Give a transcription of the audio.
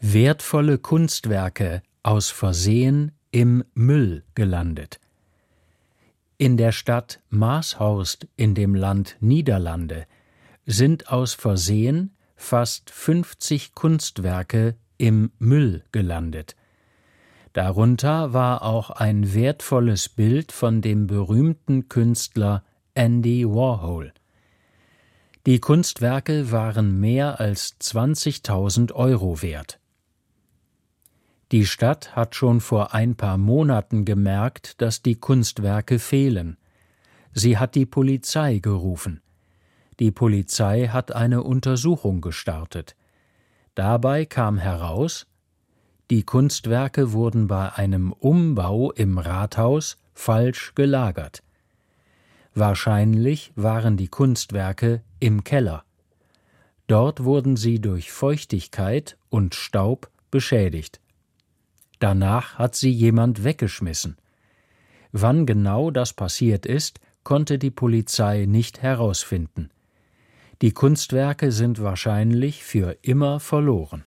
Wertvolle Kunstwerke aus Versehen im Müll gelandet. In der Stadt Maashorst in dem Land Niederlande sind aus Versehen fast 50 Kunstwerke im Müll gelandet. Darunter war auch ein wertvolles Bild von dem berühmten Künstler Andy Warhol. Die Kunstwerke waren mehr als 20.000 Euro wert. Die Stadt hat schon vor ein paar Monaten gemerkt, dass die Kunstwerke fehlen. Sie hat die Polizei gerufen. Die Polizei hat eine Untersuchung gestartet. Dabei kam heraus, die Kunstwerke wurden bei einem Umbau im Rathaus falsch gelagert. Wahrscheinlich waren die Kunstwerke im Keller. Dort wurden sie durch Feuchtigkeit und Staub beschädigt. Danach hat sie jemand weggeschmissen. Wann genau das passiert ist, konnte die Polizei nicht herausfinden. Die Kunstwerke sind wahrscheinlich für immer verloren.